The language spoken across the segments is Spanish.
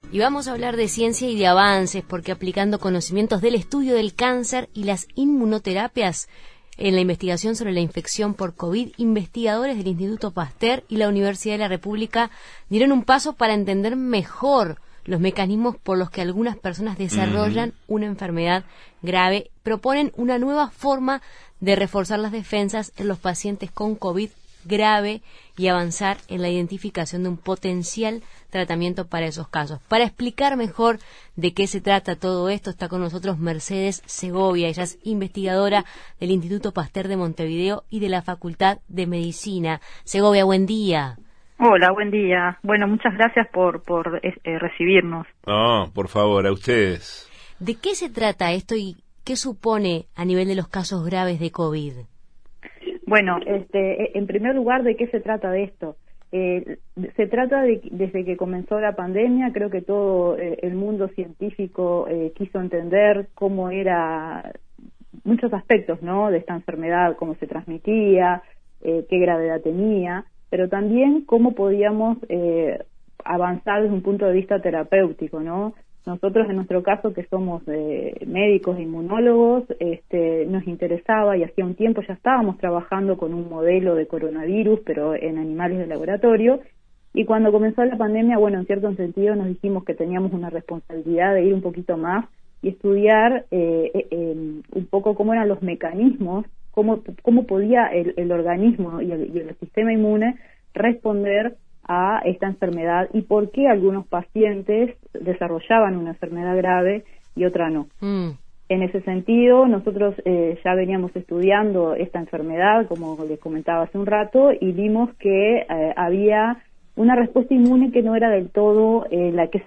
Y vamos a hablar de ciencia y de avances, porque aplicando conocimientos del estudio del cáncer y las inmunoterapias en la investigación sobre la infección por COVID, investigadores del Instituto Pasteur y la Universidad de la República dieron un paso para entender mejor los mecanismos por los que algunas personas desarrollan una enfermedad grave. Proponen una nueva forma de reforzar las defensas en los pacientes con COVID grave y avanzar en la identificación de un potencial tratamiento para esos casos. Para explicar mejor de qué se trata todo esto, está con nosotros Mercedes Segovia. Ella es investigadora del Instituto Pasteur de Montevideo y de la Facultad de Medicina. Segovia, buen día. Hola, buen día. Bueno, muchas gracias por recibirnos. No, por favor, a ustedes. ¿De qué se trata esto y qué supone a nivel de los casos graves de COVID? Bueno, en primer lugar, ¿de qué se trata de esto? Se trata de, desde que comenzó la pandemia, creo que todo el mundo científico quiso entender cómo era muchos aspectos, ¿no?, de esta enfermedad, cómo se transmitía, qué gravedad tenía, pero también cómo podíamos avanzar desde un punto de vista terapéutico, ¿no? Nosotros, en nuestro caso, que somos médicos e inmunólogos, nos interesaba, y hacía un tiempo ya estábamos trabajando con un modelo de coronavirus, pero en animales de laboratorio, y cuando comenzó la pandemia, bueno, en cierto sentido nos dijimos que teníamos una responsabilidad de ir un poquito más y estudiar un poco cómo eran los mecanismos, cómo podía el organismo y el sistema inmune responder a esta enfermedad y por qué algunos pacientes desarrollaban una enfermedad grave y otra no. En ese sentido, nosotros ya veníamos estudiando esta enfermedad, como les comentaba hace un rato, y vimos que había una respuesta inmune que no era del todo la que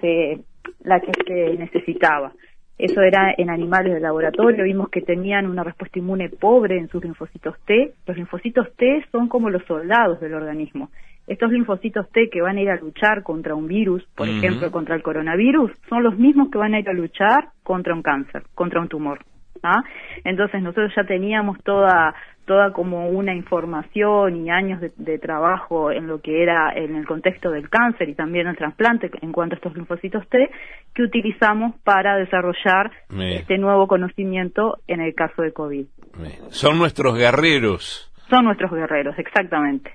se necesitaba. Eso era en animales de laboratorio. Vimos que tenían una respuesta inmune pobre en sus linfocitos T. Los linfocitos T son como los soldados del organismo. Estos linfocitos T que van a ir a luchar contra un virus, por ejemplo, contra el coronavirus, son los mismos que van a ir a luchar contra un cáncer, contra un tumor. ¿Ah? Entonces nosotros ya teníamos toda como una información y años de trabajo en lo que era en el contexto del cáncer y también el trasplante en cuanto a estos linfocitos T que utilizamos para desarrollar este nuevo conocimiento en el caso de COVID. Son nuestros guerreros. Son nuestros guerreros, exactamente.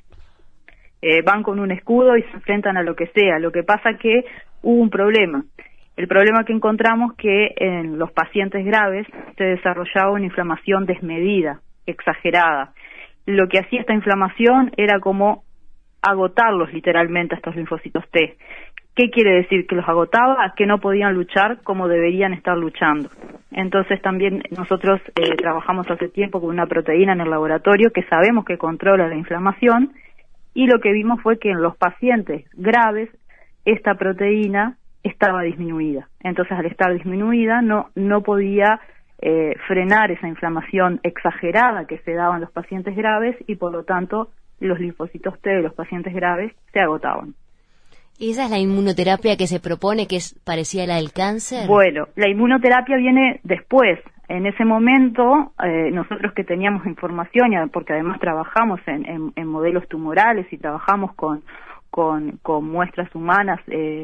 Van con un escudo y se enfrentan a lo que sea. Lo que pasa que hubo un problema. El problema que encontramos que en los pacientes graves se desarrollaba una inflamación desmedida, exagerada. Lo que hacía esta inflamación era como agotarlos literalmente a estos linfocitos T. ¿Qué quiere decir? Que los agotaba, que no podían luchar como deberían estar luchando. Entonces también nosotros trabajamos hace tiempo con una proteína en el laboratorio que sabemos que controla la inflamación, y lo que vimos fue que en los pacientes graves esta proteína estaba disminuida. Entonces, al estar disminuida, no podía frenar esa inflamación exagerada que se daba en los pacientes graves y, por lo tanto, los linfocitos T de los pacientes graves se agotaban. ¿Y esa es la inmunoterapia que se propone, que es parecida a la del cáncer? Bueno, la inmunoterapia viene después. En ese momento, nosotros que teníamos información, porque además trabajamos en modelos tumorales y trabajamos con muestras humanas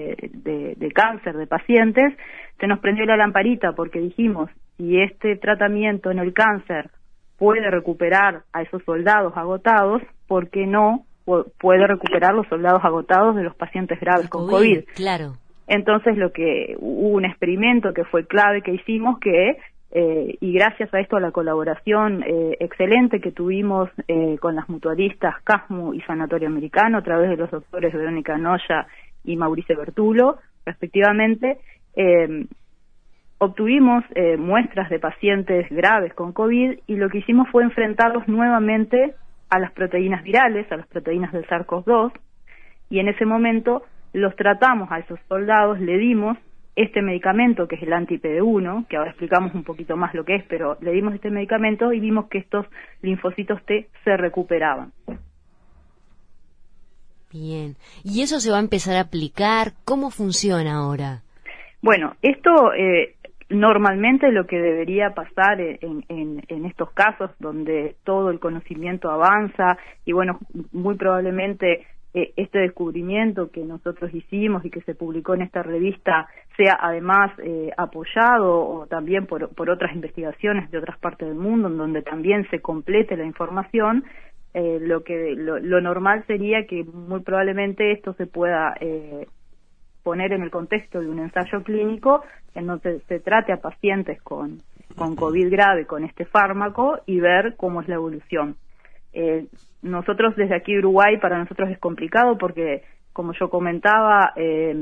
de cáncer de pacientes, se nos prendió la lamparita porque dijimos, si este tratamiento en el cáncer puede recuperar a esos soldados agotados, ¿por qué no puede recuperar los soldados agotados de los pacientes graves con COVID? Claro. Entonces hubo un experimento que fue clave que hicimos y gracias a esto, a la colaboración excelente que tuvimos con las mutualistas CASMU y Sanatorio Americano a través de los doctores Verónica Noya y Mauricio Bertulo, respectivamente, obtuvimos muestras de pacientes graves con COVID y lo que hicimos fue enfrentarlos nuevamente a las proteínas virales, a las proteínas del SARS-CoV-2, y en ese momento los tratamos a esos soldados, le dimos este medicamento que es el anti-PD1, que ahora explicamos un poquito más lo que es, pero le dimos este medicamento y vimos que estos linfocitos T se recuperaban. Bien. ¿Y eso se va a empezar a aplicar? ¿Cómo funciona ahora? Bueno, esto normalmente lo que debería pasar en estos casos donde todo el conocimiento avanza y bueno, muy probablemente este descubrimiento que nosotros hicimos y que se publicó en esta revista sea además apoyado o también por otras investigaciones de otras partes del mundo, en donde también se complete la información. Lo normal sería que muy probablemente esto se pueda poner en el contexto de un ensayo clínico en donde se trate a pacientes con COVID grave con este fármaco y ver cómo es la evolución. Nosotros desde aquí Uruguay, para nosotros es complicado porque, como yo comentaba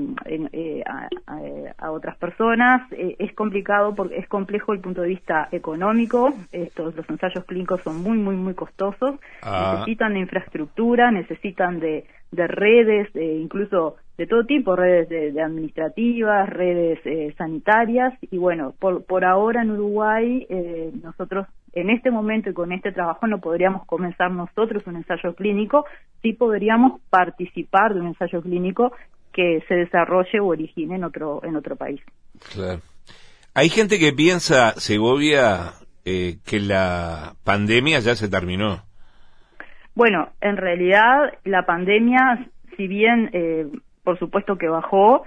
a otras personas, es complicado porque es complejo desde el punto de vista económico. Los ensayos clínicos son muy costosos, necesitan de infraestructura, necesitan de redes, incluso de todo tipo, redes de administrativas, redes sanitarias, y bueno, por ahora en Uruguay nosotros en este momento y con este trabajo no podríamos comenzar nosotros un ensayo clínico, sí podríamos participar de un ensayo clínico que se desarrolle o origine en otro país. Claro. Hay gente que piensa, Segovia, que la pandemia ya se terminó. Bueno, en realidad la pandemia, si bien por supuesto que bajó,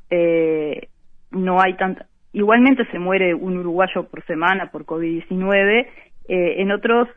no hay tanta... Igualmente se muere un uruguayo por semana por COVID-19. En otros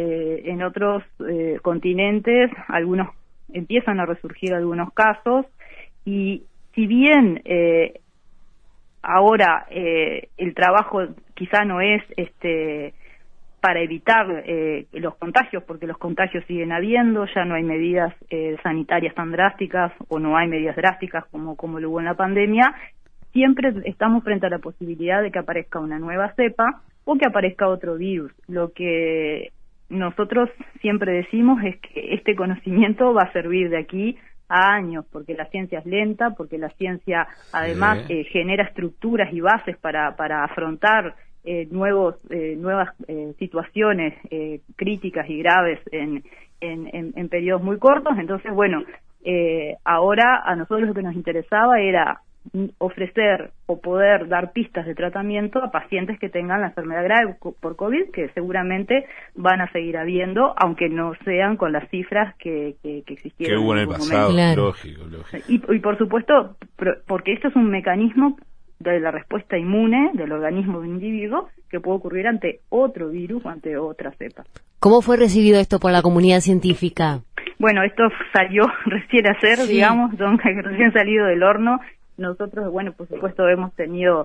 continentes algunos empiezan a resurgir algunos casos, y si bien ahora el trabajo quizá no es para evitar los contagios, porque los contagios siguen habiendo, ya no hay medidas sanitarias tan drásticas, o no hay medidas drásticas como lo hubo en la pandemia, siempre estamos frente a la posibilidad de que aparezca una nueva cepa o que aparezca otro virus. Lo que nosotros siempre decimos es que este conocimiento va a servir de aquí a años, porque la ciencia es lenta, porque la ciencia además genera estructuras y bases para afrontar nuevas situaciones críticas y graves en periodos muy cortos. Entonces, bueno, ahora a nosotros lo que nos interesaba era ofrecer o poder dar pistas de tratamiento a pacientes que tengan la enfermedad grave por COVID, que seguramente van a seguir habiendo, aunque no sean con las cifras que existieron. Que hubo en el pasado, claro. Lógico. Y por supuesto, porque esto es un mecanismo de la respuesta inmune del organismo de un individuo que puede ocurrir ante otro virus o ante otra cepa. ¿Cómo fue recibido esto por la comunidad científica? Bueno, esto salió recién ayer, sí. Digamos, recién salido del horno. Nosotros, bueno, por supuesto hemos tenido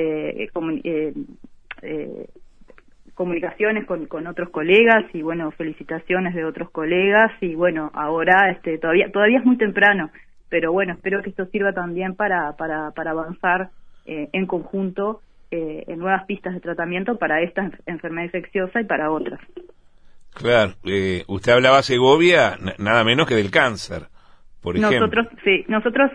comunicaciones con otros colegas y, bueno, felicitaciones de otros colegas, y, bueno, ahora todavía es muy temprano, pero, bueno, espero que esto sirva también para avanzar en conjunto en nuevas pistas de tratamiento para esta enfermedad infecciosa y para otras. Claro, usted hablaba, Segovia, nada menos que del cáncer. Por ejemplo. Nosotros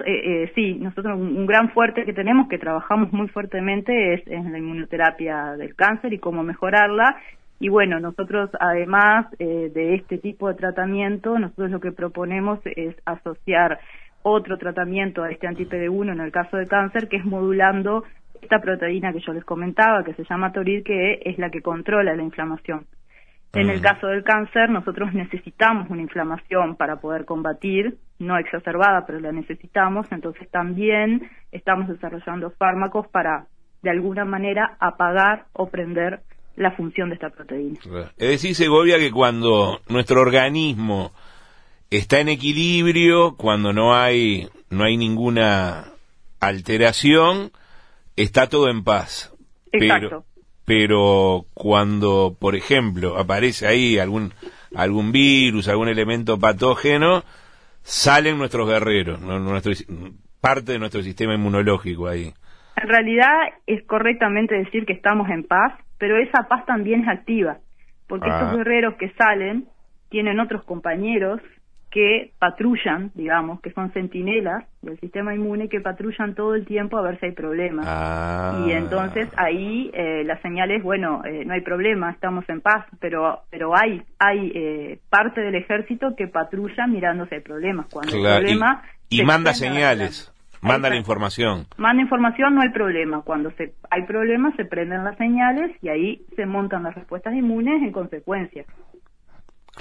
un gran fuerte que tenemos, que trabajamos muy fuertemente, es en la inmunoterapia del cáncer y cómo mejorarla. Y bueno, nosotros además de este tipo de tratamiento, nosotros lo que proponemos es asociar otro tratamiento a este anti-PD1 en el caso de cáncer, que es modulando esta proteína que yo les comentaba, que se llama TORID, que es la que controla la inflamación. En el caso del cáncer, nosotros necesitamos una inflamación para poder combatir, no exacerbada, pero la necesitamos. Entonces también estamos desarrollando fármacos para, de alguna manera, apagar o prender la función de esta proteína. Es decir, Segovia, que cuando nuestro organismo está en equilibrio, cuando no hay ninguna alteración, está todo en paz. Exacto. Pero cuando, por ejemplo, aparece ahí algún virus, algún elemento patógeno, salen nuestros guerreros, parte de nuestro sistema inmunológico ahí. En realidad es correctamente decir que estamos en paz, pero esa paz también es activa, porque estos guerreros que salen tienen otros compañeros que patrullan, digamos, que son centinelas del sistema inmune, que patrullan todo el tiempo a ver si hay problemas. Y entonces ahí la señal es, bueno, no hay problema, estamos en paz, pero hay parte del ejército que patrulla mirando si hay problemas. Cuando hay problemas, y manda señales, manda la información. Manda información, no hay problema. Cuando hay problemas, se prenden las señales y ahí se montan las respuestas inmunes en consecuencia. Claro.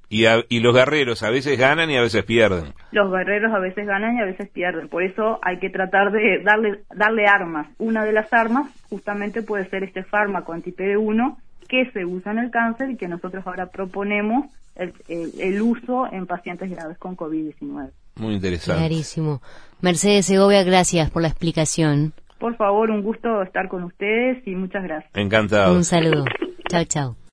Y los guerreros a veces ganan y a veces pierden. Los guerreros a veces ganan y a veces pierden. Por eso hay que tratar de darle armas. Una de las armas justamente puede ser este fármaco anti-PD1 que se usa en el cáncer y que nosotros ahora proponemos el uso en pacientes graves con COVID-19. Muy interesante. Clarísimo. Mercedes Segovia, gracias por la explicación. Por favor, un gusto estar con ustedes y muchas gracias. Encantado. Un saludo. Chao, chao.